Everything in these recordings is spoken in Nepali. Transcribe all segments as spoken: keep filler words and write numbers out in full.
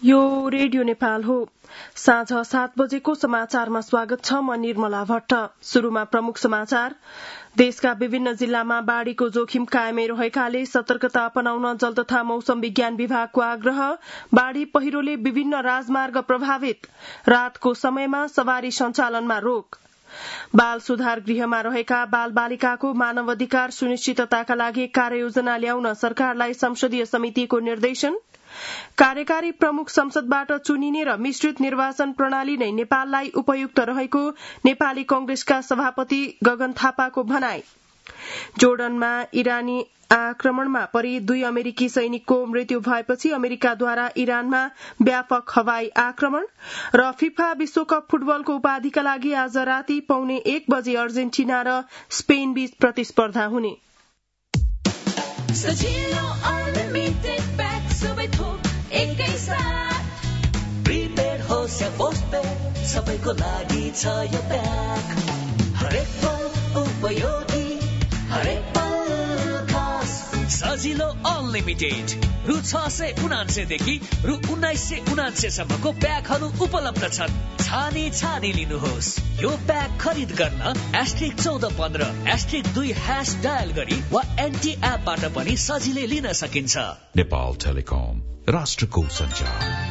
यो रेडियो नेपाल हो। साँझ सात बजेको समाचारमा स्वागत छ। म निर्मला भट्ट। शुरूमा प्रमुख समाचार। देशका विभिन्न जिल्लामा बाढ़ीको जोखिम कायमै रहेकाले सतर्कता अपनाउन जल तथा मौसम विज्ञान विभागको आग्रह। बाढ़ी पहिरोले विभिन्न राजमार्ग प्रभावित। रातको समयमा सवारी सञ्चालनमा रोक। बाल सुधार गृहमा रहेका बाल बालिकाको मानव अधिकार सुनिश्चितताका लागि कार्ययोजना ल्याउन सरकारलाई संसदीय समितिको निर्देशन। कार्यकारी प्रमुख संसदबाट चुनिने र मिश्रित निर्वाचन प्रणाली नै नेपाललाई उपयुक्त रहेको नेपाली कांग्रेसका सभापति गगन थापाको भनाई। जोर्डनमा इरानी आक्रमणमा परि दुई अमेरिकी सैनिकको मृत्यु भएपछि अमेरिकाद्वारा इरानमा व्यापक हवाई आक्रमण। र फिफा विश्वकप फुटबलको उपाधिका लागि आज राति पौने एक बजे अर्जेन्टिना र स्पेन बीच प्रतिस्पर्धा हुने। प्रिपेड होस् या पोस्टपेड सबैको लागि छ यो प्याक। हरेक पल उपयोगी, हरेक पल खास। सजिलो अनलिमिटेड रु छ सय उनान्सयदेखि रु उन्नाइस सय उनान्सयसम्मको प्याकहरू उपलब्ध छन्। छानी छानी लिनुहोस्। यो प्याक खरिद गर्न एस्ट्रिक चौध पन्ध्र एस्ट्रिक दुई ह्यास डायल गरी वा एनटी एपबाट पनि सजिलै लिन सकिन्छ। नेपाल टेलिकम, राष्ट्रको सञ्चार।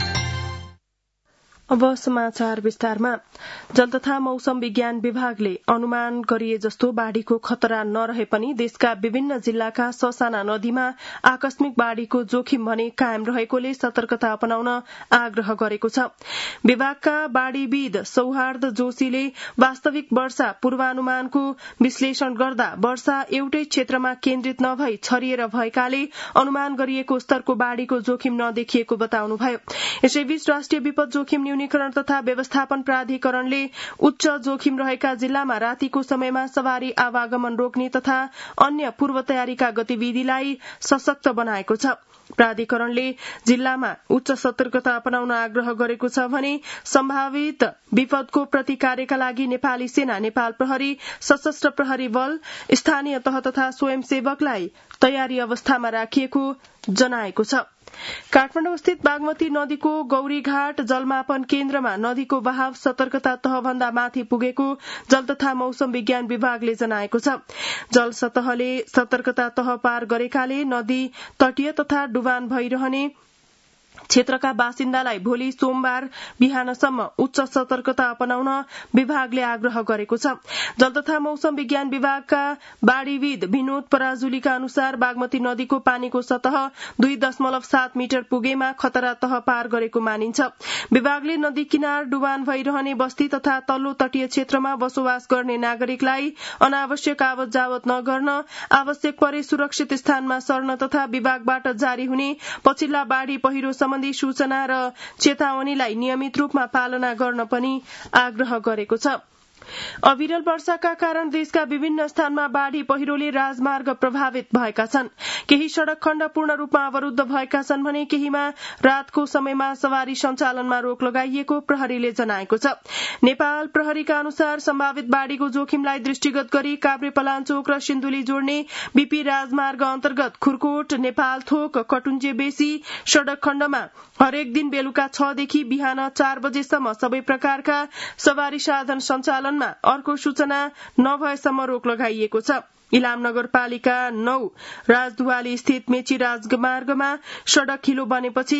अब समाचार विस्तारमा। जल तथा मौसम विज्ञान विभागले अनुमान गरिए जस्तो बाढ़ीको खतरा नरहे पनि देशका विभिन्न जिल्लाका ससाना नदीमा आकस्मिक बाढ़ीको जोखिम भने कायम रहेकोले सतर्कता अपनाउन आग्रह गरेको छ। विभागका बाढ़ीविद सौहार्द जोशीले वास्तविक वर्षा पूर्वानुमानको विश्लेषण गर्दा वर्षा एउटै क्षेत्रमा केन्द्रित नभई छरिएर भएकाले अनुमान गरिएको स्तरको बाढ़ीको जोखिम नदेखिएको बताउनुभयो। यसैबीच राष्ट्रिय विपद जोखिम न्यूनीकरण तथा व्यवस्थापन प्राधिकरणले उच्च जोखिम रहेका जिल्लामा रातिको समयमा सवारी आवागमन रोक्ने तथा अन्य पूर्व तयारीका गतिविधिलाई सशक्त बनाएको छ। प्राधिकरणले जिल्लामा उच्च सतर्कता अपनाउन आग्रह गरेको छ भने सम्भावित विपदको प्रतिकारका लागि नेपाली सेना, नेपाल प्रहरी, सशस्त्र प्रहरी बल, स्थानीय तह तथा स्वयंसेवकलाई तयारी अवस्थामा राखिएको जनाएको छ। काठमाडौँ स्थित बागमती नदीको गौरीघाट जलमापन केन्द्रमा नदीको बहाव सतर्कता तहभन्दा माथि पुगेको जल तथा मौसम विज्ञान विभागले जनाएको छ। जल सतहले सतर्कता तह पार गरेकाले नदी तटीय तथा डुबान भइरहने क्षेत्रका बासिन्दालाई भोलि सोमबार बिहानसम्म उच्च सतर्कता अपनाउन विभागले आग्रह गरेको छ। जल तथा मौसम विज्ञान विभागका बाढ़ीविद विनोद पराजुलीका अनुसार बागमती नदीको पानीको सतह दुई दशमलव सात मिटर पुगेमा खतरा तह पार गरेको मानिन्छ। विभागले नदी किनार डुबान भइरहने बस्ती तथा तल्लो तटीय क्षेत्रमा बसोबास गर्ने नागरिकलाई अनावश्यक आवत जावत नगर्न, आवश्यक परे सुरक्षित स्थानमा सर्न तथा विभागबाट जारी हुने पछिल्ला बाढ़ी पहिरो सम्बन्धी सूचना र चेतावनीलाई नियमित रूपमा पालना गर्न पनि आग्रह गरेको छ। अविरल वर्षाका कारण देशका विभिन्न स्थानमा बाढ़ी पहिरोले राजमार्ग प्रभावित भएका छन्। केही सड़क खण्ड पूर्ण रूपमा अवरूद्ध भएका छन् भने केहीमा रातको समयमा सवारी सञ्चालनमा रोक लगाइएको प्रहरीले जनाएको छ। नेपाल प्रहरीका अनुसार सम्भावित बाढ़ीको जोखिमलाई दृष्टिगत गरी काभ्रेपलाञ्चोक र सिन्धुली जोड्ने बीपी राजमार्ग अन्तर्गत खुरकोट, नेपाल थोक, कटुञ्जे बेसी सड़क खण्डमा हरेक दिन बेलुका छदेखि बिहान चार बजेसम्म सबै प्रकारका सवारी साधन सञ्चालन अर्को सूचना नभएसम्म रोक लगाइएको छ। इलाम नगरपालिका नौ राजदुवाली स्थित मेची राजमार्गमा सड़क खिलो बनेपछि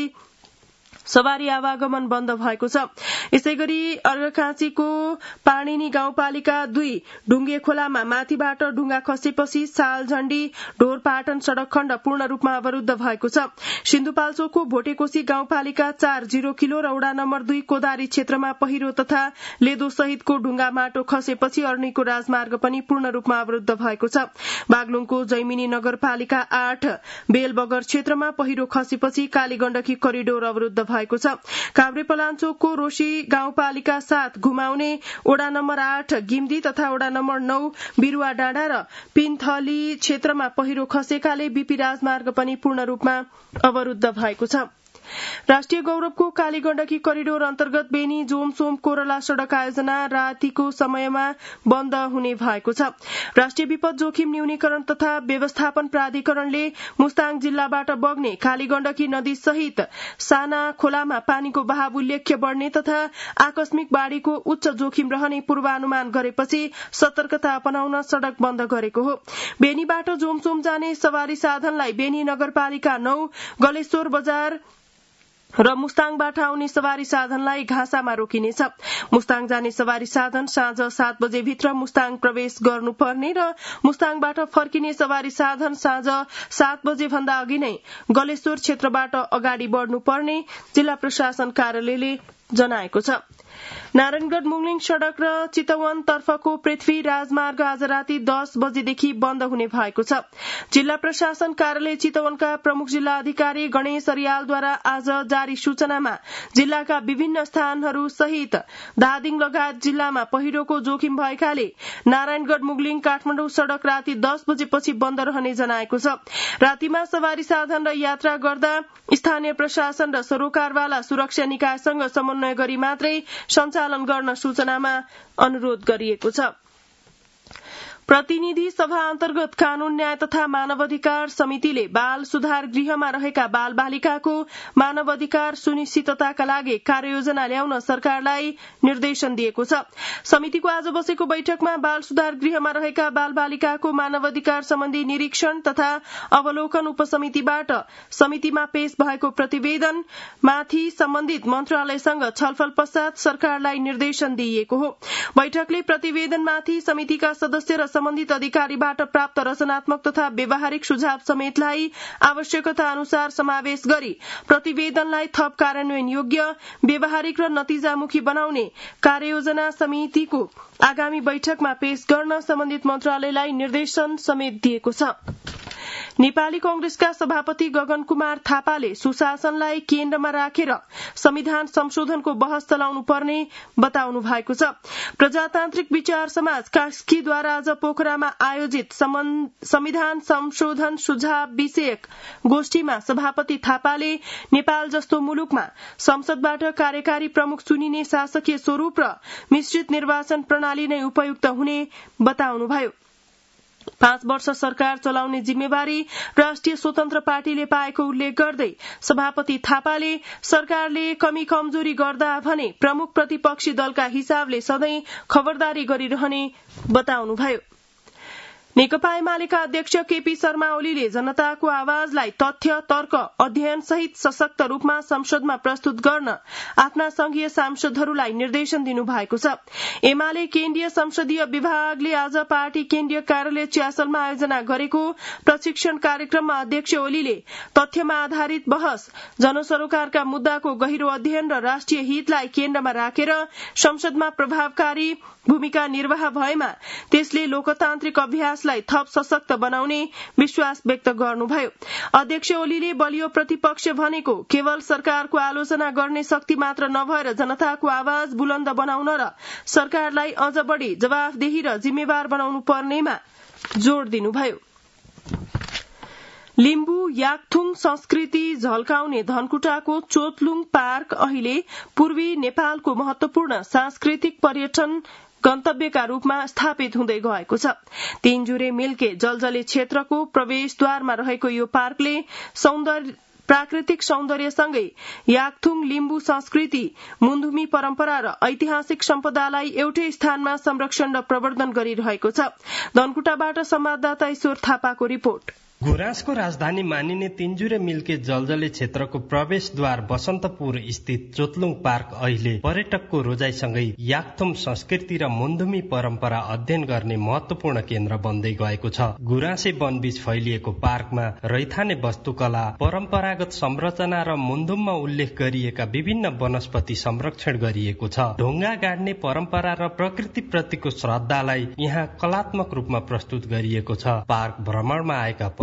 सवारी आवागमन बन्द भएको छ। यसै गरी अर्घाखाँचीको पाणिनी गाउँपालिका दुई ढुङ्गे खोलामा माथिबाट ढुङ्गा खसेपछि सालझण्डी ढोरपाटन सड़क खण्ड पूर्ण रूपमा अवरूद्ध भएको छ। सिन्धुपाल्चोकको भोटेकोशी गाउँपालिका चार जीरो किलो र वडा नम्बर दुई कोदारी क्षेत्रमा पहिरो तथा लेदो सहितको ढुङ्गा माटो खसेपछि अर्नीको राजमार्ग पनि पूर्ण रूपमा अवरूद्ध भएको छ। बागलुङको जैमिनी नगरपालिका आठ बेलबगर क्षेत्रमा पहिरो खसेपछि कालीगण्डकी करिडोर अवरूद्ध भएको छ। काभ्रेपलाञ्चोकको रोशी गाउँपालिका सात घुमाउने वडा नम्बर आठ गिम्दी तथा वडा नम्बर नौ बिरुवा डाँडा र पिन्थली क्षेत्रमा पहिरो खसेकाले बीपी राजमार्ग पनि पूर्ण रूपमा अवरूद्ध भएको छ। राष्ट्रिय गौरवको काली गण्डकी करिडोर अन्तर्गत बेनी जोमसोम कोरला सड़क आयोजना रातिको समयमा बन्द हुने भएको छ। राष्ट्रिय विपद जोखिम न्यूनीकरण तथा व्यवस्थापन प्राधिकरणले मुस्ताङ जिल्लाबाट बग्ने काली गण्डकी नदी सहित साना खोलामा पानीको बहाव उल्लेख्य बढ़ने तथा आकस्मिक बाढ़ीको उच्च जोखिम रहने पूर्वानुमान गरेपछि सतर्कता अपनाउन सड़क बन्द गरेको हो। बेनीबाट जोमसोम जाने सवारी साधनलाई बेनी नगरपालिका नौ गलेश्वर बजार र मुस्ताङबाट आउने सवारी साधनलाई घाँसामा रोकिनेछ। मुस्ताङ जाने सवारी साधन साँझ सात बजे भित्र मुस्ताङ प्रवेश गर्नुपर्ने र मुस्ताङबाट फर्किने सवारी साधन साँझ सात बजे भन्दा अघि नै गलेश्वर क्षेत्रबाट अगाडि बढ़नुपर्ने जिल्ला प्रशासन कार्यालयले जनाएको छ। नारायणगढ़ मुङलिङ सड़क र चितवन तर्फको पृथ्वी राजमार्ग आज राति दस बजेदेखि बन्द हुने भएको छ। जिल्ला प्रशासन कार्यालय चितवनका प्रमुख जिल्ला अधिकारी गणेश अरियालद्वारा आज जारी सूचनामा जिल्लाका विभिन्न स्थानहरू सहित धादिङ लगायत जिल्लामा पहिरोको जोखिम भएकाले नारायणगढ़ मुङलिङ काठमाडौँ सड़क राति दस बजेपछि बन्द रहने जनाएको छ। रातिमा सवारी साधन र यात्रा गर्दा स्थानीय प्रशासन र सरोकारवाला सुरक्षा निकायसँग समन्वय गरी मात्रै सञ्चालन गर्न सूचनामा अनुरोध गरिएको छ। प्रतिनिधि सभा अन्तर्गत कानून न्याय तथा मानवाधिकार समितिले बाल सुधार गृहमा रहेका बाल बालिकाको मानवाधिकार सुनिश्चितताका लागि कार्ययोजना ल्याउन सरकारलाई निर्देशन दिएको छ। समितिको आज बसेको बैठकमा बाल सुधार गृहमा रहेका बाल बालिकाको मानवाधिकार सम्बन्धी निरीक्षण तथा अवलोकन उपसमितिबाट समितिमा पेश भएको प्रतिवेदन माथि सम्बन्धित मन्त्रालयसँग छलफल पश्चात सरकारलाई निर्देशन दिइएको हो। बैठकले प्रतिवेदनमाथि समितिका सदस्य र सम्बन्धित अधिकारीबाट प्राप्त रचनात्मक तथा व्यावहारिक सुझाव समेतलाई आवश्यकता अनुसार समावेश गरी प्रतिवेदनलाई थप कार्यान्वयन योग्य व्यावहारिक र नतिजामुखी बनाउने कार्ययोजना समितिको आगामी बैठकमा पेश गर्न सम्बन्धित मन्त्रालयलाई निर्देशन समेत दिएको छ। नेपाली कंग्रेसका सभापति गगन कुमार थापाले सुशासनलाई केन्द्रमा राखेर संविधान संशोधनको बहस चलाउनु पर्ने बताउनु भएको छ। प्रजातान्त्रिक विचार समाज कास्कीद्वारा आज पोखरामा आयोजित संविधान संशोधन सुझाव विषयक गोष्ठीमा सभापति थापाले नेपाल जस्तो मुलुकमा संसदबाट कार्यकारी प्रमुख चुनिने शासकीय स्वरूप र मिश्रित निर्वाचन प्रणाली नै उपयुक्त हुने बताउनुभयो। पाँच वर्ष सरकार चलाउने जिम्मेवारी राष्ट्रिय स्वतन्त्र पार्टीले पाएको उल्लेख गर्दै सभापति थापाले सरकारले कमी कमजोरी गर्दा भने प्रमुख प्रतिपक्षी दलका हिसाबले सधैं खबरदारी गरिरहने बताउनुभयो। नेकपा एमालेका अध्यक्ष केपी शर्मा ओलीले जनताको आवाजलाई तथ्य तर्क अध्ययन सहित सशक्त रूपमा संसदमा प्रस्तुत गर्न आफ्ना संघीय सांसदहरूलाई निर्देशन दिनुभएको छ। एमाले केन्द्रीय संसदीय विभागले आज पार्टी केन्द्रीय कार्यालय च्यासलमा आयोजना गरेको प्रशिक्षण कार्यक्रममा अध्यक्ष ओलीले तथ्यमा आधारित बहस, जनसरोकारका मुद्दाको गहिरो अध्ययन र राष्ट्रिय हितलाई केन्द्रमा राखेर संसदमा प्रभावकारी भूमिका निर्वाह भएमा त्यसले लोकतान्त्रिक अभ्यासलाई थप सशक्त बनाउने विश्वास व्यक्त गर्नुभयो। अध्यक्ष ओलीले बलियो प्रतिपक्ष भनेको केवल सरकारको आलोचना गर्ने शक्ति मात्र नभएर जनताको आवाज बुलन्द बनाउन र सरकारलाई अझ बढ़ी जवाफदेही र जिम्मेवार बनाउनु पर्नेमा जोड़ दिनुभयो। लिम्बू याकथुङ संस्कृति झल्काउने धनकुटाको चोतलुङ पार्क अहिले पूर्वी नेपालको महत्वपूर्ण सांस्कृतिक पर्यटन गन्तव्यका रूपमा स्थापित हुँदै गएको छ। तीनजुरे मिल्के जलजले क्षेत्रको प्रवेशद्वारमा रहेको यो पार्कले सौन्दर्य प्राकृतिक सौन्दर्यसँगै याकथुङ लिम्बू संस्कृति, मुन्धुमी परम्परा र ऐतिहासिक सम्पदालाई एउटै स्थानमा संरक्षण र प्रवर्धन गरिरहेको छ। धनकुटाबाट संवाददाता ईश्वर थापाको रिपोर्ट। गुराँसको राजधानी मानिने तीनजुरे मिल्के जलजले क्षेत्रको प्रवेशद्वार बसन्तपुर स्थित चोतलुङ पार्क अहिले पर्यटकको रोजाइसँगै याकथुम संस्कृति र मुन्धुमी परम्परा अध्ययन गर्ने महत्वपूर्ण केन्द्र बन्दै गएको छ। गुराँसे वनबीच फैलिएको पार्कमा रैथाने वस्तुकला, परम्परागत संरचना र मुन्धुममा उल्लेख गरिएका विभिन्न वनस्पति संरक्षण गरिएको छ। ढुङ्गा गाड्ने परम्परा र प्रकृति प्रतिको श्रद्धालाई यहाँ कलात्मक रूपमा प्रस्तुत गरिएको छ। पार्क भ्रमणमा आएका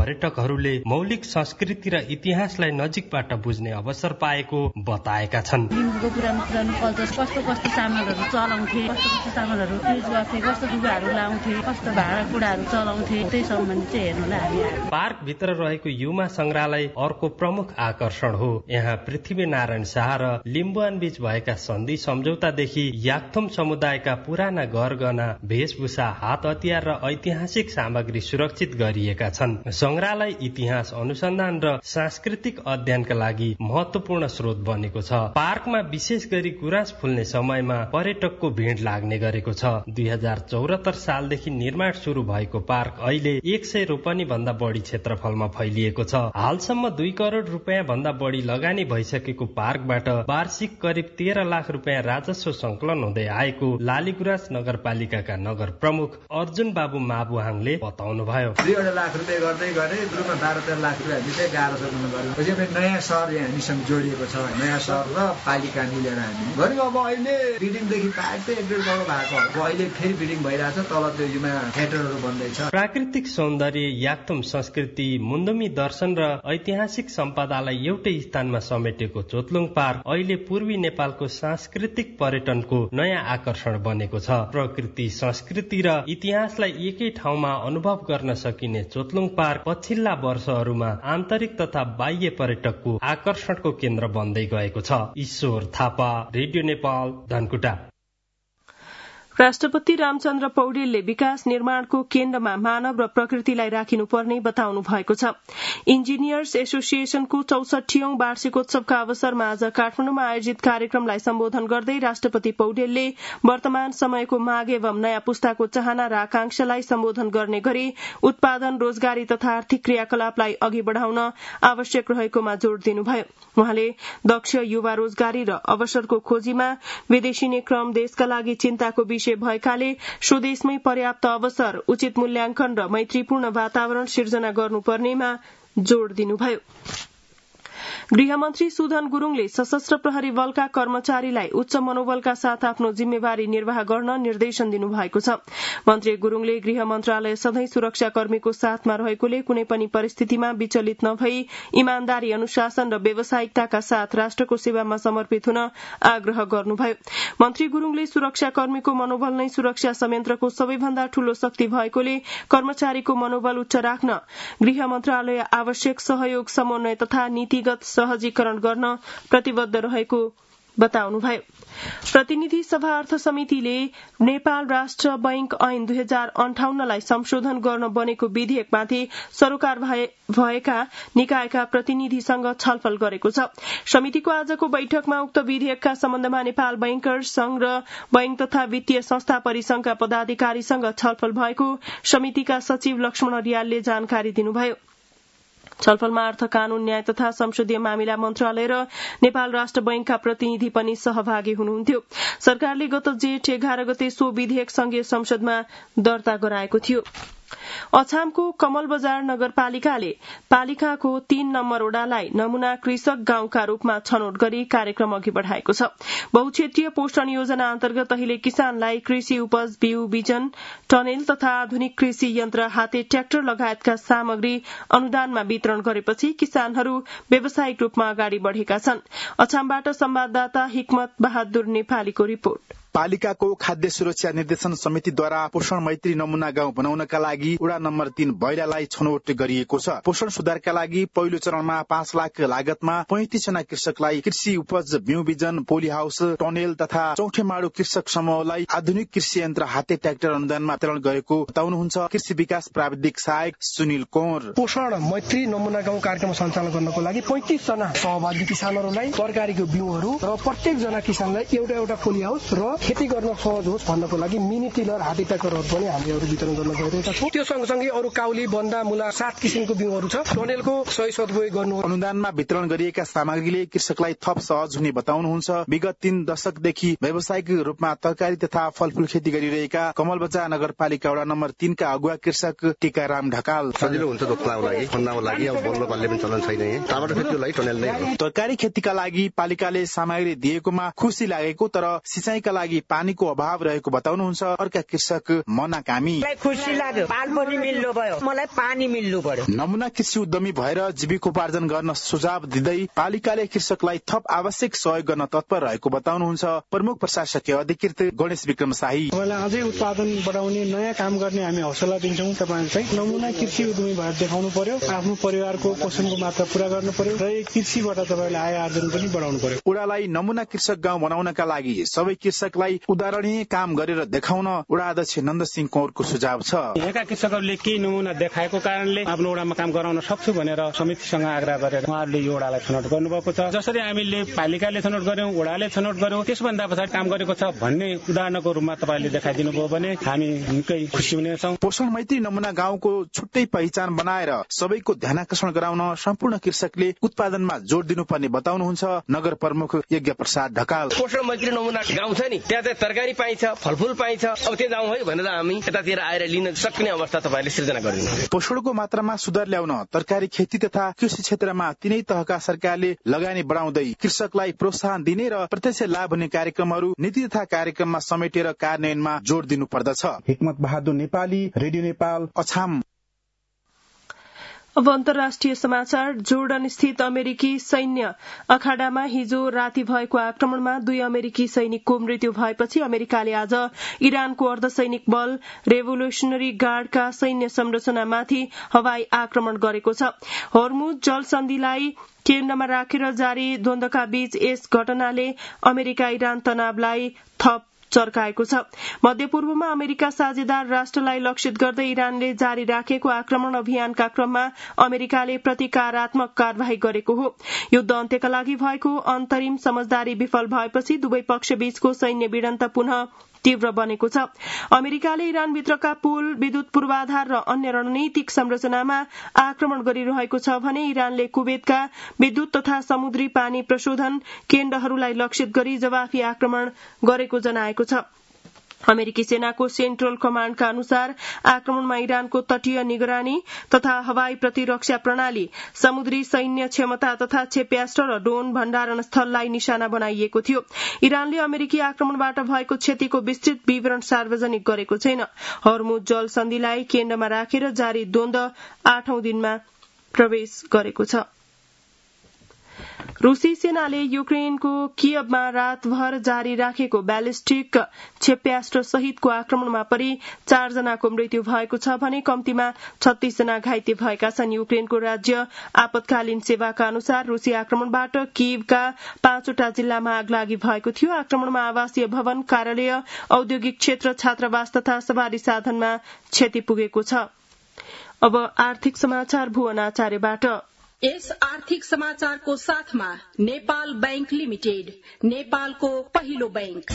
पर्यटकहरूले मौलिक संस्कृति र इतिहासलाई नजिकबाट बुझ्ने अवसर पाएको बताएका छन्। लिम्बूको पुरानो पुरानो कल्चर, कस्तो कस्तो सामानहरू चलाउँथे, कस्तो कस्तो सामानहरू युज गर्थे, कस्तो लुगाहरू लाउँथे, कस्तो भाँडाकुँडाहरू चलाउँथे, त्यही सम्बन्धी चाहिँ हेर्नुलाई हामी आएको। पार्क भित्र रहेको युमा संग्रहालय अर्को प्रमुख आकर्षण हो। यहाँ पृथ्वी नारायण शाह र लिम्बुवान बीच भएका सन्धि सम्झौतादेखि याक्थुम समुदायका पुराना गरगहना, वेशभूषा, हात हतियार र ऐतिहासिक सामग्री सुरक्षित गरिएका छन्। संग्रहालय इतिहास अनुसन्धान र सांस्कृतिक अध्ययनका लागि महत्वपूर्ण स्रोत बनेको छ। पार्कमा विशेष गरी गुराँस फुल्ने समयमा पर्यटकको भीड़ लाग्ने गरेको छ। दुई हजार चौरात्तर सालदेखि निर्माण शुरू भएको पार्क अहिले एक सय रोपनी भन्दा बढी क्षेत्रफलमा फैलिएको छ। हालसम्म दुई करोड़ रुपियाँ भन्दा बढी लगानी भइसकेको पार्कबाट वार्षिक करिब तेह्र लाख रुपियाँ राजस्व संकलन हुँदै आएको लालीगुराँस नगरपालिकाका नगर प्रमुख अर्जुन बाबु माबुहाङले बताउनुभयो। दुईवटा लाख रुपियाँ गर्दै गर्दै रुपमा बाह्र तेह्र लाख रुपियाँ हामीले गाह्रो सक्नु पर्यो। नयाँ सहर यहाँ हामीसँग जोडिएको छ। नयाँ सहर र पालिका मिलेर हामी गऱ्यौँ। अब अहिले बिल्डिङदेखि पार्क चाहिँ एक डेढ करोड भएको। अब अहिले फेरि बिल्डिङ भइरहेछ, तल त्यो युमा थिएटरहरू बन्दैछ। प्राकृतिक सौन्दर्य, याक्थुम संस्कृति, मुन्दुमी दर्शन र ऐतिहासिक सम्पदालाई एउटै स्थानमा समेटेको चोतलुङ पार्क अहिले पूर्वी नेपालको सांस्कृतिक पर्यटनको नयाँ आकर्षण बनेको छ। प्रकृति, संस्कृति र इतिहासलाई एकै ठाउँमा अनुभव गर्न सकिने चोतलुङ पार्क पछिल्ला वर्षहरूमा आन्तरिक तथा बाह्य पर्यटकको आकर्षणको केन्द्र बन्दै गएको छ। ईश्वर थापा, रेडियो नेपाल, धनकुटा। राष्ट्रपति रामचन्द्र पौडेलले विकास निर्माणको केन्द्रमा मानव र प्रकृतिलाई राखिनुपर्ने बताउनु भएको छ। इन्जिनियर्स एसोसिएशनको चौसठीऔं वार्षिकोत्सवका अवसरमा आज काठमाडौँमा आयोजित कार्यक्रमलाई सम्बोधन गर्दै राष्ट्रपति पौडेलले वर्तमान समयको माग एवं नयाँ पुस्ताको चाहना र आकांक्षालाई सम्बोधन गर्ने गरी उत्पादन, रोजगारी तथा आर्थिक क्रियाकलापलाई अघि बढ़ाउन आवश्यक रहेकोमा जोड़ दिनुभयो। उहाँले दक्ष युवा रोजगारी र अवसरको खोजीमा विदेशिने क्रम देशका लागि चिन्ताको विषय भएकाले स्वदेशमै पर्याप्त अवसर, उचित मूल्याङ्कन र मैत्रीपूर्ण वातावरण सिर्जना गर्नुपर्नेमा जोड़ दिनुभयो। गृहमन्त्री सुधन गुरूङले सशस्त्र प्रहरी बलका कर्मचारीलाई उच्च मनोबलका साथ आफ्नो जिम्मेवारी निर्वाह गर्न निर्देशन दिनुभएको छ। मन्त्री गुरूङले गृह मन्त्रालय सधैं सुरक्षाकर्मीको साथमा रहेकोले कुनै पनि परिस्थितिमा विचलित नभई इमानदारी, अनुशासन र व्यावसायिकताका साथ राष्ट्रको सेवामा समर्पित हुन आग्रह गर्नुभयो। मन्त्री गुरूङले सुरक्षाकर्मीको मनोबल नै सुरक्षा संयन्त्रको सबैभन्दा ठूलो शक्ति भएकोले कर्मचारीको मनोबल उच्च राख्न गृह मन्त्रालय आवश्यक सहयोग, समन्वय तथा नीतिगत सहजीकरण गर्न प्रतिबद्ध रहेको बताउनुभयो। प्रतिनिधि सभा अर्थ समितिले नेपाल राष्ट्र बैंक ऐन दुई हजार अन्ठाउन्नलाई संशोधन गर्न बनेको विधेयकमाथि सरोकार भएका निकायका प्रतिनिधिसँग छलफल गरेको छ। समितिको आजको बैठकमा उक्त विधेयकका सम्बन्धमा नेपाल बैंकर्स संघ र बैंक तथा वित्तीय संस्था परिसंघका पदाधिकारीसँग छलफल भएको समितिका सचिव लक्ष्मण रियालले जानकारी दिनुभयो। छलफलमा अर्थ, कानून, न्याय तथा संसदीय मामिला मन्त्रालय र नेपाल राष्ट्र बैंकका प्रतिनिधि पनि सहभागी हुनुहुन्थ्यो। सरकारले गत जेठ एघार गते सो विधेयक संघीय संसदमा दर्ता गराएको थियो। अछामको कमल बजार नगरपालिकाले पालिकाको तीन नम्बर ओडालाई नमूना कृषक गाउँका रूपमा छनौट गरी कार्यक्रम अघि बढ़ाएको छ। बहुक्षेत्रीय पोषण योजना अन्तर्गत अहिले किसानलाई कृषि उपज, बिउ, बिजन, टनेल तथा आधुनिक कृषि यन्त्र, हाते ट्र्याक्टर लगायतका सामग्री अनुदानमा वितरण गरेपछि किसानहरू व्यावसायिक रूपमा अगाडि बढ़ेका छन्। अछामबाट संवाददाता हिक्मत बहादुर नेपालीको रिपोर्ट। पालिकाको खाद्य सुरक्षा निर्देशन समितिद्वारा पोषण मैत्री नमूना गाउँ बनाउनका लागि वडा नम्बर तीन बैलालाई छनौट गरिएको छ। पोषण सुधारका लागि पहिलो चरणमा पाँच लाख लागतमा पैंतिस जना कृषकलाई कृषि उपज, बिउ बिजन, पोली हाउस, टनेल तथा चौथे माडो कृषक समूहलाई आधुनिक कृषि यन्त्र, हाते ट्र्याक्टर अनुदानमा वितरण गरेको बताउनुहुन्छ कृषि विकास प्राविधिक सहायक सुनिल कोर। पोषण मैत्री नमूना गाउँ कार्यक्रम सञ्चालन गर्नको लागि पैंतिस जना सहभागी किसानहरूलाई तरकारीको बिउहरू र प्रत्येक जना किसानलाई एउटा एउटा पोली हाउस र खेती गर्न सहज होस् भन्नको लागि मिनी टिलर, हाते ट्र्याक्टरहरू पनि हामीहरू वितरण गर्न गइरहेका छौँ। त्यो सँगसँगै अरू काउली, बन्दा, मुला सात किसिमको बिउहरू छ। टनेलको सही सदुपयोग गर्नु। अनुदानमा वितरण गरिएका सामग्रीले कृषकलाई थप सहज हुने बताउनुहुन्छ विगत तीन दशकदेखि व्यावसायिक रूपमा तरकारी तथा फलफूल खेती गरिरहेका कमलबजार नगरपालिका वडा नम्बर तीनका अगुवा कृषक टीकाराम ढकाल। सजिलो हुन्छ रोप्नको लागि, खन्नको लागि, अब बोल्न पाल्ने पनि चलन छैन। यहाँ टमाटर खेतीको लागि टनेल नै हो। तरकारी खेतीका लागि पालिकाले सामग्री दिएकोमा खुसी लागेको तर सिंचाइका लागि लागि पानीको अभाव रहेको बताउनुहुन्छ अर्का कृषक मना कामी। खुसी लाग्यो, पाल पनि मिल्नु भयो, मलाई पानी मिल्नु पर्यो। नमुना कृषि उद्यमी भएर जीविकोपार्जन गर्न सुझाव दिँदै पालिकाले कृषकलाई थप आवश्यक सहयोग गर्न तत्पर रहेको बताउनुहुन्छ प्रमुख प्रशासकीय अधिकृत गणेश विक्रम शाही। अझै उत्पादन बढाउने नयाँ काम गर्ने हामी हौसला दिन्छौँ। तपाईहरु चाहिँ नमुना कृषि उद्यमी भएर देखाउनु पर्यो, आफ्नो परिवारको पोषणको मात्रा पूरा गर्नु पर्यो र कृषिबाट तपाईले आय आर्जन पनि बढाउनु पर्यो। उडालाई नमुना कृषक गाउँ बनाउनका लागि सबै कृषकलाई उदाहरणीय काम गरेर देखाउन उडा अध्यक्ष नन्दसिंह कौरको सुझाव छ। यहाँका कृषकहरूले केही नमुना देखाएको कारणले आफ्नो उडामा काम गराउन सक्छु भनेर समितिसँग आग्रह गरेर उहाँहरूले यो उडालाई छनौट गर्नुभएको छ। जसरी हामीले पालिकाले छनौट गर्यौं, उडाले छनौट गर्यौं, त्यसभन्दा पछाडि काम गरेको छ भन्ने उदाहरणको रूपमा तपाईले देखाइदिनु भयो भने हामी निकै खुसी हुनेछौँ। पोषण मैत्री नमुना गाउँको छुट्टै पहिचान बनाएर सबैको ध्यानाकर्षण गराउन सम्पूर्ण कृषकले उत्पादनमा जोड दिनुपर्ने बताउनुहुन्छ नगर प्रमुख यज्ञ प्रसाद ढकाल। पोषण मैत्री नमुना गाउँ छ नि, त्यहाँ चाहिँ तरकारी पाइन्छ, फलफूल पाइन्छ, अब त्यहाँ जाउँ है भनेर हामी यतातिर आएर लिन सक्ने अवस्था तपाईले सृजना गरिदिनु। पोषणको मात्रामा सुधार ल्याउन तरकारी खेती तथा कृषि क्षेत्रमा तीनै तहका सरकारले लगानी बढाउँदै कृषकलाई प्रोत्साहन दिने र प्रत्यक्ष लाभ हुने कार्यक्रमहरू नीति तथा कार्यक्रममा समेटेर कार्यान्वयनमा जोड दिनु पर्दछ। हिक्मत बहादुर नेपाली, रेडियो नेपाल, अछाम। अब अन्तर्राष्ट्रिय समाचार। जोर्डन स्थित अमेरिकी सैन्य अखाडामा हिजो राति भएको आक्रमणमा दुई अमेरिकी सैनिकको मृत्यु भएपछि अमेरिकाले आज इरानको अर्धसैनिक बल रेभोल्युशनरी गार्डका सैन्य संरचनामाथि हवाई आक्रमण गरेको छ। हर्मुज जलसन्धिलाई केन्द्रमा राखेर जारी द्वन्द्वका बीच यस घटनाले अमेरिका इरान तनावलाई थप चर्काएको छ। मध्यपूर्वमा अमेरिका साझेदार राष्ट्रलाई लक्षित गर्दै इरानले जारी राखेको आक्रमण अभियानका क्रममा अमेरिकाले प्रतिकारात्मक कार्यवाही गरेको हो। युद्ध अन्त्यका लागि भएको अन्तरिम समझदारी विफल भएपछि दुवै पक्ष बीचको सैन्य भिडन्त पुनः तीव्र बनेको छ। अमेरिकाले इरानभित्रका पुल, विद्युत पूर्वाधार र अन्य रणनीतिक संरचनामा आक्रमण गरिरहेको छ भने इरानले कुवेतका विद्युत तथा समुद्री पानी प्रशोधन केन्द्रहरूलाई लक्षित गरी जवाफी आक्रमण गरेको जनाएको छ। अमेरिकी सेनाको सेन्ट्रल कमाण्डका अनुसार आक्रमणमा इरानको तटीय निगरानी तथा हवाई प्रतिरक्षा प्रणाली, समुद्री सैन्य क्षमता तथा क्षेप्यास्त्र र ड्रोन भण्डारण स्थललाई निशाना बनाइएको थियो। इरानले अमेरिकी आक्रमणबाट भएको क्षतिको विस्तृत विवरण सार्वजनिक गरेको छैन। हर्मुज जल सन्धिलाई केन्द्रमा राखेर जारी द्वन्द्व आठौं दिनमा प्रवेश गरेको छ। रूसी सेनाले युक्रेनको कियवमा रातभर जारी राखेको ब्यालिस्टिक क्षेप्यास्त्र सहितको आक्रमणमा परि चारजनाको मृत्यु भएको छ भने कम्तीमा छत्तीस जना घाइते भएका छन्। युक्रेनको राज्य आपतकालीन सेवाका अनुसार रूसी आक्रमणबाट कियवका पाँचवटा जिल्लामा आगलागी भएको थियो। आक्रमणमा आवासीय भवन, कार्यालय, औद्योगिक क्षेत्र, छात्रावास तथा सवारी साधनमा क्षति पुगेको छ। अब आर्थिक समाचार भुवन आचार्यबाट। यस आर्थिक समाचारको साथमा नेपाल बैंक लिमिटेड, नेपालको पहिलो बैंक।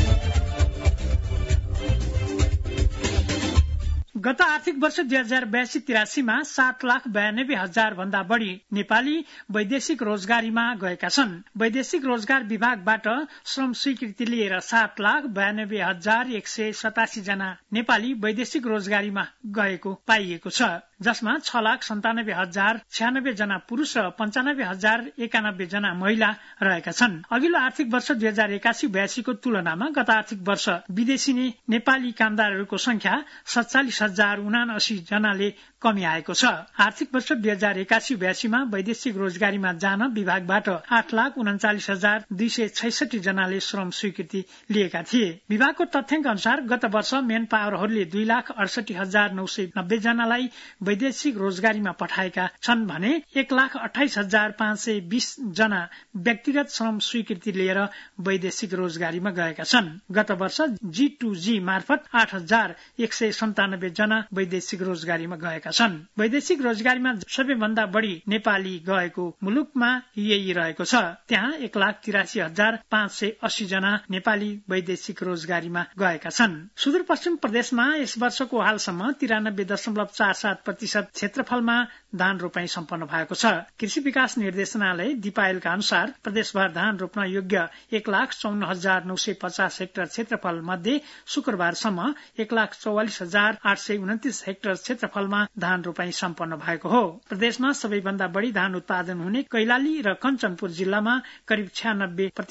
गत आर्थिक वर्ष दुई हजार बयासी तिरासीमा सात लाख बयानब्बे हजार भन्दा बढ़ी नेपाली वैदेशिक रोजगारीमा गएका छन्। वैदेशिक रोजगार विभागबाट श्रम स्वीकृति लिएर सात लाख बयानब्बे हजार एक सय सतासी जना नेपाली वैदेशिक रोजगारीमा गएको पाइएको छ, जसमा छ लाख सन्तानब्बे हजार छ्यानब्बे जना पुरूष र पञ्चानब्बे हजार एकानब्बे जना महिला रहेका छन्। अघिल्लो आर्थिक वर्ष दुई हजार एकासी बयासीको तुलनामा गत आर्थिक वर्ष विदेशी नेपाली कामदारहरूको संख्या सत्तालिस हजार उनासी जनाले कमी आएको छ। आर्थिक वर्ष दुई हजार एकासी बयासीमा वैदेशिक रोजगारीमा जान विभागबाट आठ लाख उन्चालिस हजार दुई सय छैसठी जनाले श्रम स्वीकृति लिएका थिए। विभागको तथ्याङ्क अनुसार गत वर्ष मेन पावरहरूले दुई लाख अडसठी हजार नौ सय नब्बे जनालाई वैदेशिक रोजगारीमा पठाएका छन् भने एक लाख अठाइस हजार पाँच सय बीस जना व्यक्तिगत श्रम स्वीकृति लिएर वैदेशिक रोजगारीमा गएका छन्। गत वर्ष जी टू जी मार्फत आठ हजार एक सय सन्तानब्बे जना वैदेशिक रोजगारीमा गएका छन्। वैदेशिक रोजगारीमा सबैभन्दा बढ़ी नेपाली गएको मुलुकमा यही रहेको छ। त्यहाँ एक लाख तिरासी हजार पाँच सय अस्सी जना नेपाली वैदेशिक रोजगारीमा गएका छन्। सुदूरपश्चिम प्रदेशमा यस वर्षको हालसम्म तिरानब्बे दशमलव चार सात प्रतिशत क्षेत्रफलमा धान रोपाई सम्पन्न भएको छ। कृषि विकास निर्देशनालय दिपायलका अनुसार प्रदेशभर धान रोप्न योग्य एक लाख चौन्न हजार नौ सय पचास हेक्टर क्षेत्रफल मध्ये शुक्रबारसम्म एक लाख चौवालिस हजार आठ सय उन्तिस हेक्टर क्षेत्रफलमा धान रोपाई सम्पन्न भएको हो। प्रदेशमा सबैभन्दा बढ़ी धान उत्पादन हुने कैलाली र कञ्चनपुर जिल्लामा करिब छ्यानब्बे प्रतिशत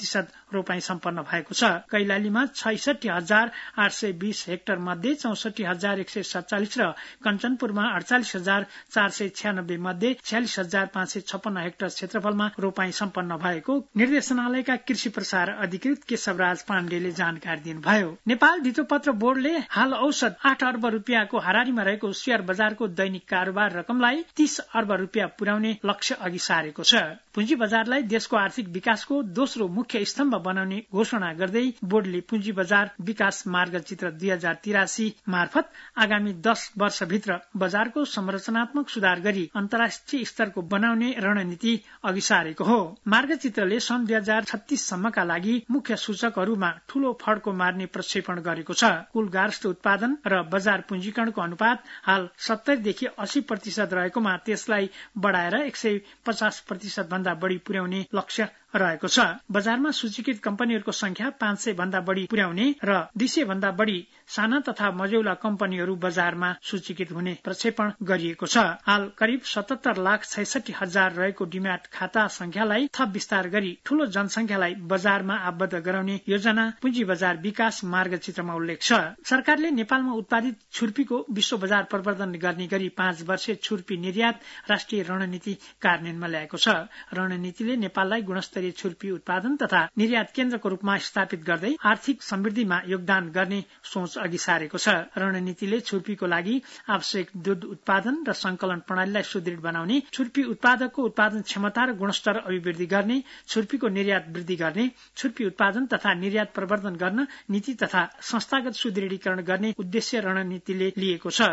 रोपाई सम्पन्न भएको छ। कैलालीमा छैसठी हजार आठ सय बीस हेक्टर मध्ये चौसठी हजार एक सय सत्तालिस र कञ्चनपुरमा अडचालिस हजार चार सय छ्यानब्बे मध्ये छ्यालिस हजार पाँच सय छप्पन्न हेक्टर क्षेत्रफलमा रोपाई सम्पन्न भएको निर्देशनालयका कृषि प्रसार अधिकृत केशवराज पाण्डेले जानकारी दिनुभयो। नेपाल धितोपत्र बोर्डले हाल औसत आठ अर्ब रुपियाँको हारारीमा रहेको शेयर बजारको दैनिक कारोबार रकमलाई तीस अर्ब रुपियाँ पुर्याउने लक्ष्य अघि सारेको छ। पुँजी बजारलाई देशको आर्थिक विकासको दोस्रो मुख्य स्तम्भ बनाउने घोषणा गर्दै बोर्डले पुँजी बजार विकास मार्गचित्र दुई हजार तिरासी मार्फत आगामी दस वर्षभित्र बजारको संरचनात्मक सुधार गरी अन्तर्राष्ट्रिय स्तरको बनाउने रणनीति अघि सारेको हो। मार्गचित्रले सन् दुई हजार छत्तीस सम्मका लागि मुख्य सूचकहरूमा ठूलो फड्को मार्ने प्रक्षेपण गरेको छ। कुल गार्हस्थ उत्पादन र बजार पुँजीकरणको अनुपात हाल सत्तरीदेखि अस्सी प्रतिशत रहेकोमा त्यसलाई बढाएर एक सय पचास प्रतिशत भन्दा बढ़ी पुर्याउने लक्ष्य रहेको छ। बजारमा सूचीकृत कम्पनीहरूको संख्या पाँच सय भन्दा बढ़ी पुर्याउने र दुई सय भन्दा बढ़ी साना तथा मझौला कम्पनीहरू बजारमा सूचीकृत हुने प्रक्षेपण गरिएको छ। हाल करिब सतहत्तर लाख छैसठी हजार रहेको डिम्याट खाता संख्यालाई थप विस्तार गरी ठूलो जनसंख्यालाई बजारमा आबद्ध गराउने योजना पुँजी बजार विकास मार्गचित्रमा उल्लेख छ। सरकारले नेपालमा उत्पादित छुर्पीको विश्व बजार प्रवर्धन गर्ने गरी पाँच वर्षीय छुर्पी निर्यात राष्ट्रिय रणनीति कार्यान्वयनमा ल्याएको छ। रणनीतिले नेपाललाई गुणस्तरीय छुर्पी उत्पादन तथा निर्यात केन्द्रको रूपमा स्थापित गर्दै आर्थिक समृद्धिमा योगदान गर्ने सोच अघि सारेको छ। रणनीतिले छुर्पीको लागि आवश्यक दूध उत्पादन र संकलन प्रणालीलाई सुदृढ बनाउने, छुर्पी उत्पादकको उत्पादन क्षमता र गुणस्तर अभिवृद्धि गर्ने, छुर्पीको निर्यात वृद्धि गर्ने, छुर्पी उत्पादन तथा निर्यात प्रवर्धन गर्न नीति तथा संस्थागत सुदृढीकरण गर्ने उद्देश्य रणनीतिले लिएको छ।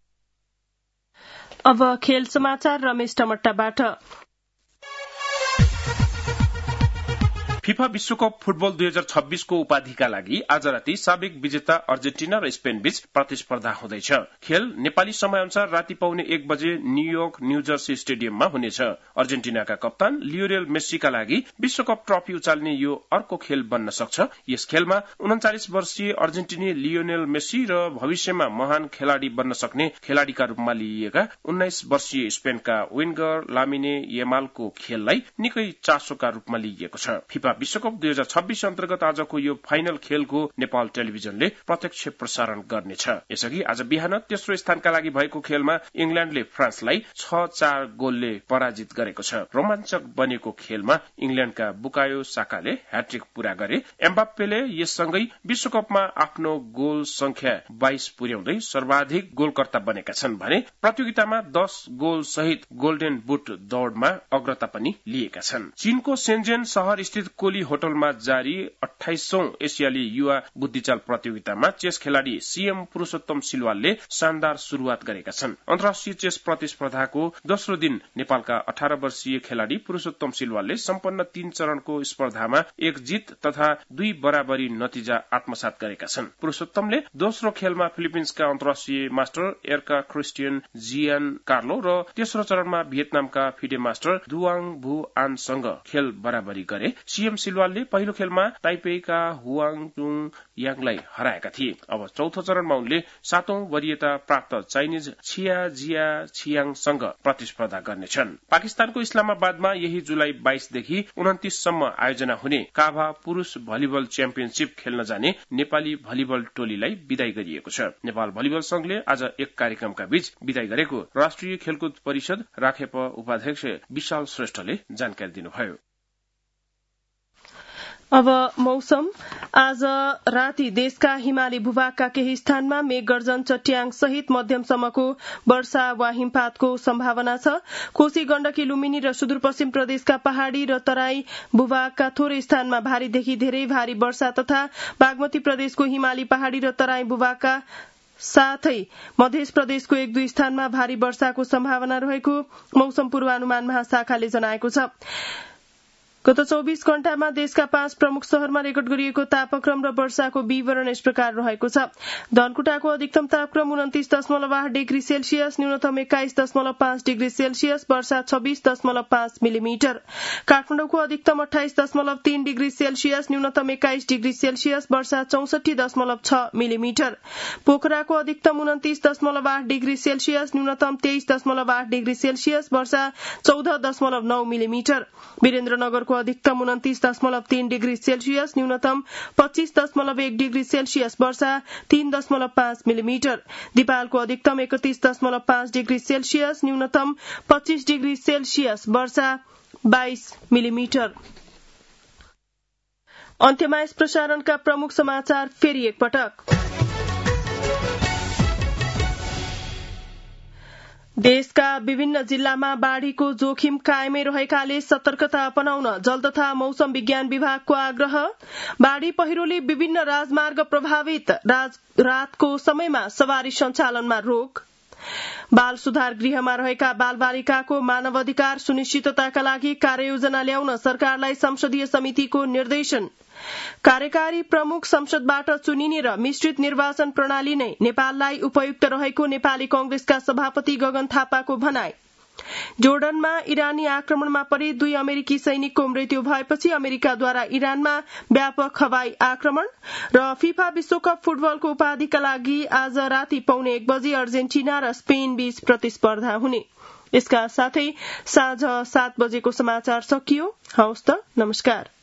अब खेल समाचार रमेश टमट्टाबाट। फिफा विश्वकप फुटबल दुई हजार छब्बीसको उपाधिका लागि आज राति साबिक विजेता अर्जेन्टिना र स्पेन बीच प्रतिस्पर्धा हुँदैछ। खेल नेपाली समय अनुसार राति पाउने एक बजे न्यूयोर्क न्यूजर्सी स्टेडियममा हुनेछ। अर्जेन्टिनाका कप्तान लियोनेल मेस्सीका लागि विश्वकप ट्रफी उचाल्ने यो अर्को खेल बन्न सक्छ। यस खेलमा उन्चालिस वर्षीय अर्जेन्टिनी लियोनेल मेस्सी र भविष्यमा महान खेलाड़ी बन्न सक्ने खेलाड़ीका रूपमा लिइएका उन्नाइस वर्षीय स्पेनका विंगर लामिने यमालको खेललाई निकै चासोका रूपमा लिइएको छ। फिफा विश्वकप दुई हजार छब्बीस अन्तर्गत आजको यो फाइनल खेलको नेपाल टेलिभिजनले प्रत्यक्ष प्रसारण गर्नेछ। यसअघि आज बिहान तेस्रो स्थानका लागि भएको खेलमा इंग्ल्याण्डले फ्रान्सलाई छ चार गोलले पराजित गरेको छ। रोमाञ्चक बनेको खेलमा इंग्ल्याण्डका बुकायो साकाले ह्याट्रिक पूरा गरे। एम्बाप्पेले यससँगै विश्वकपमा आफ्नो गोल संख्या बाइस पुर्याउँदै सर्वाधिक गोलकर्ता बनेका छन् भने प्रतियोगितामा दस गोल सहित गोल्डेन बुट दौड़मा अग्रता पनि लिएका छन्। चीनको शेन्जेन शहर स्थित कोली होटलमा जारी अठाइसौं एसियाली युवा बुद्धिचाल प्रतियोगितामा चेस खेलाड़ी सीएम पुरूषोत्तम सिलवालले शानदार शुरूआत गरेका छन्। अन्तर्राष्ट्रिय चेस प्रतिस्पर्धाको दोस्रो दिन नेपालका अठार वर्षीय खेलाड़ी पुरूषोत्तम सिलवालले सम्पन्न तीन चरणको स्पर्धामा एक जित तथा दुई बराबरी नतिजा आत्मसात गरेका छन्। पुरूषोत्तमले दोस्रो खेलमा फिलिपिन्सका अन्तर्राष्ट्रिय मास्टर एर्का क्रिस्टियन जियान कार्लो र तेस्रो चरणमा भियतनामका फिडे मास्टर दुवाङ भू आनसँग खेल बराबरी गरे। सीएम सिलवालले पहिलो खेलमा ताइपेईका हुआङ चुङ याङलाई हराएका थिए। अब चौथो चरणमा उनले सातौं वरियता प्राप्त चाइनिज छिया जिया छियाङसँग प्रतिस्पर्धा गर्नेछन्। पाकिस्तानको इस्लामाबादमा यही जुलाई बाइसदेखि उन्तिस सम्म आयोजना हुने काभा पुरूष भलिबल च्याम्पियनशीप खेल्न जाने नेपाली भलिबल टोलीलाई विदाई गरिएको छ। नेपाल भलिबल संघले आज एक कार्यक्रमका बीच विदाई गरेको राष्ट्रिय खेलकुद परिषद राखेप उपाध्यक्ष विशाल श्रेष्ठले जानकारी दिनुभयो। अब मौसम। आज राति देशका हिमाली भूभागका केही स्थानमा मेघगर्जन चट्याङ सहित मध्यमसम्मको वर्षा वा हिमपातको सम्भावना छ। कोशी गण्डकी लुम्बिनी र सुदूरपश्चिम प्रदेशका पहाड़ी र तराई भूभागका थोरै स्थानमा भारीदेखि धेरै भारी वर्षा तथा बागमती प्रदेशको हिमाली पहाड़ी र तराई भूभागका साथै मध्य प्रदेशको एक दुई स्थानमा भारी वर्षाको सम्भावना रहेको मौसम पूर्वानुमान महाशाखाले जनाएको छ। गत चौबीस घण्टामा देशका पाँच प्रमुख शहरमा रेकर्ड गरिएको तापक्रम र वर्षाको विवरण यस प्रकार रहेको छ। धनकुटाको अधिकतम तापक्रम उन्तिस दशमलव आठ डिग्री सेल्सियस, न्यूनतम एक्काइस दशमलव पाँच डिग्री सेल्सियस, वर्षा छब्बीस दशमलव पाँच मिलिमिटर। काठमाडौँको अधिकतम अठाइस दशमलव तीन डिग्री सेल्सियस, न्यूनतम एक्काइस डिग्री सेल्सियस, वर्षा चौसठी दशमलव छ मिलिमिटर। पोखराको अधिकतम उन्तिस दशमलव आठ डिग्री सेल्सियस, न्यूनतम तेइस दशमलव आठ डिग्री सेल्सियस, वर्षा चौध दशमलव नौ मिलिमिटर। वीरेन्द्रनगर नेपालको अधिकतम उन्तिस दशमलव तीन डिग्री सेल्सियस, न्यूनतम पच्चीस दशमलव एक डिग्री सेल्सियस, वर्षा तीन दशमलव पाँच मिलिमिटर। दिपालको अधिकतम एकतीस दशमलव पाँच डिग्री सेल्सियस, न्यूनतम पच्चीस डिग्री सेल्सियस, वर्षा बाइस मिलिमिटर। अन्त्यमा यस प्रसारणका प्रमुख समाचार फेरि एकपटक। देशका विभिन्न जिल्लामा बाढ़ीको जोखिम कायमै रहेकाले सतर्कता अपनाउन जल तथा मौसम विज्ञान विभागको आग्रह। बाढ़ी पहिरोले विभिन्न राजमार्ग प्रभावित, रातको समयमा सवारी सञ्चालनमा रोक। बाल सुधार गृहमा रहेका बालबालिकाको मानवाधिकार सुनिश्चितताका लागि कार्ययोजना ल्याउन सरकारलाई संसदीय समितिको निर्देशन। कार्यकारी प्रमुख संसदबाट चुनिने र मिश्रित निर्वाचन प्रणाली नै नेपाललाई उपयुक्त रहेको नेपाली कांग्रेसका सभापति गगन थापाको भनाई। जोर्डनमा इरानी आक्रमणमा परि दुई अमेरिकी सैनिकको मृत्यु भएपछि अमेरिकाद्वारा इरानमा व्यापक हवाई आक्रमण। र फिफा विश्वकप फुटबलको उपाधिका लागि आज राति पौने एक बजी अर्जेन्टिना र स्पेन बीच प्रतिस्पर्धा हुने। यसका साथै साँझ सात बजेको समाचार सकियो। हवस् त, नमस्कार।